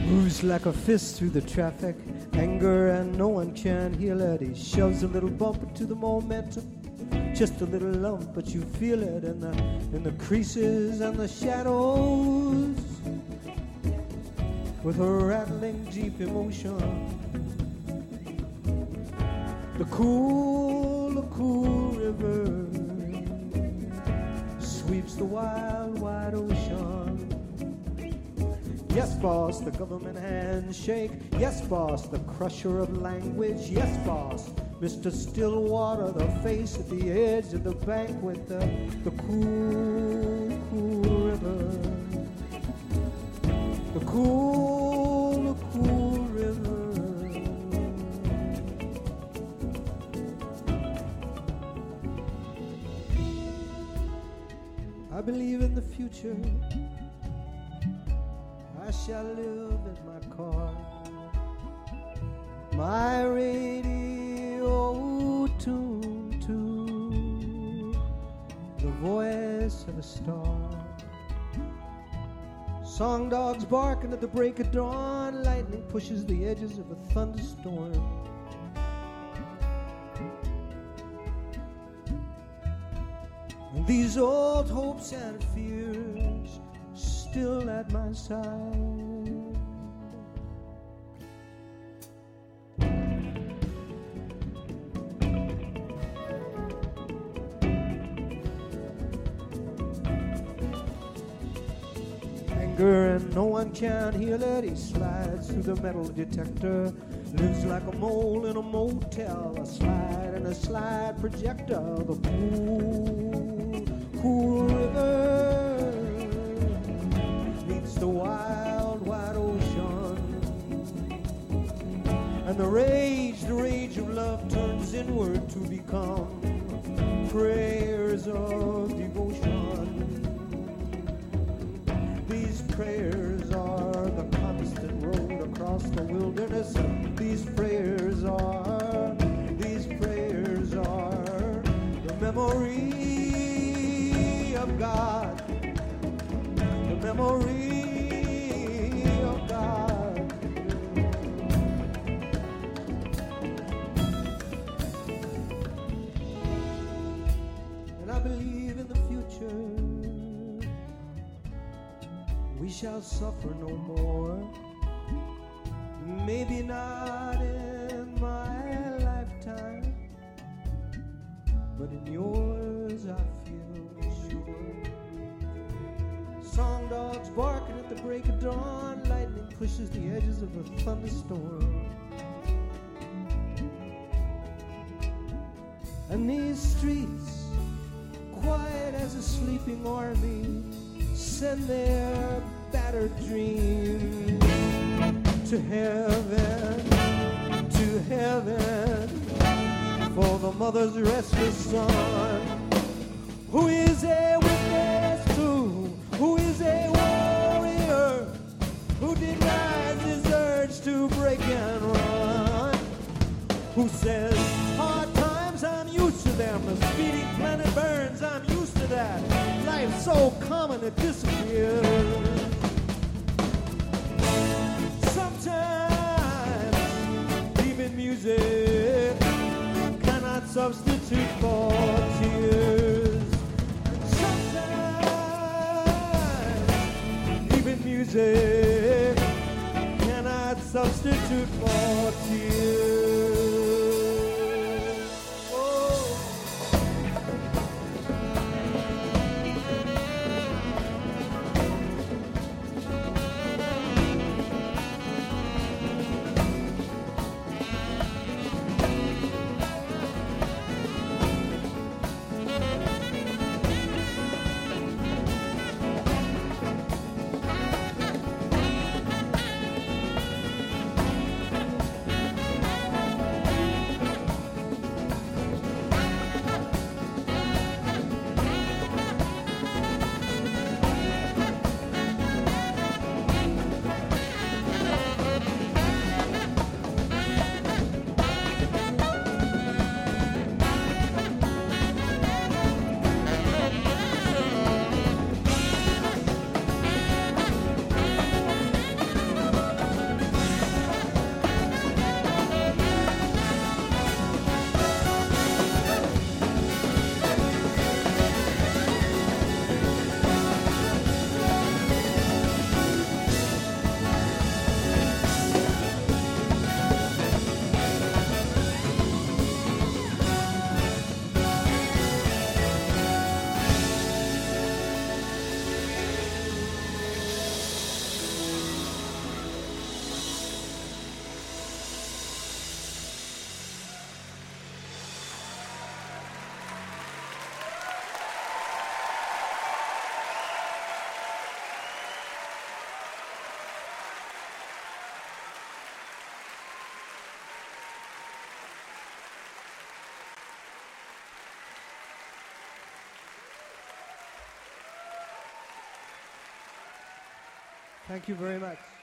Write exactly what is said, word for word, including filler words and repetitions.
Moves like a fist through the traffic, anger and no one can heal it. He shoves a little bump into the momentum, just a little lump, but you feel it in the in the creases and the shadows. With a rattling deep emotion, the cool, the cool river sweeps the wild, wide ocean. Yes, boss, the government handshake. Yes, boss, the crusher of language. Yes, boss, Mister Stillwater, the face at the edge of the banquet, the, the cool, cool river. The cool, the cool river. I believe in the future. I shall live in my car. My radio tuned to the voice of a star. Song dogs barking at the break of dawn. Lightning pushes the edges of a thunderstorm. And these old hopes and fears still at my side. And no one can heal it. He slides through the metal detector, lives like a mole in a motel, a slide and a slide projector. The cool, cool river meets the wild, wide ocean, and the rage, the rage of love turns inward to become prayers of devotion. These prayers are the constant road across the wilderness. These prayers are, these prayers are the memory of God, the memory of God. And I believe in the future. We shall suffer no more. Maybe not in my lifetime, but in yours I feel sure. Song dogs barking at the break of dawn. Lightning pushes the edges of a thunderstorm. And these streets, quiet as a sleeping army, send their battered dreams to heaven, to heaven, for the mother's restless son, who is a witness to, who is a warrior, who denies his urge to break and run, who says, hard times, I'm used to them, the speeding planet burns, I'm used to that. Life's so common it disappears. Sometimes even music cannot substitute for tears. Sometimes even music cannot substitute for tears. Thank you very much.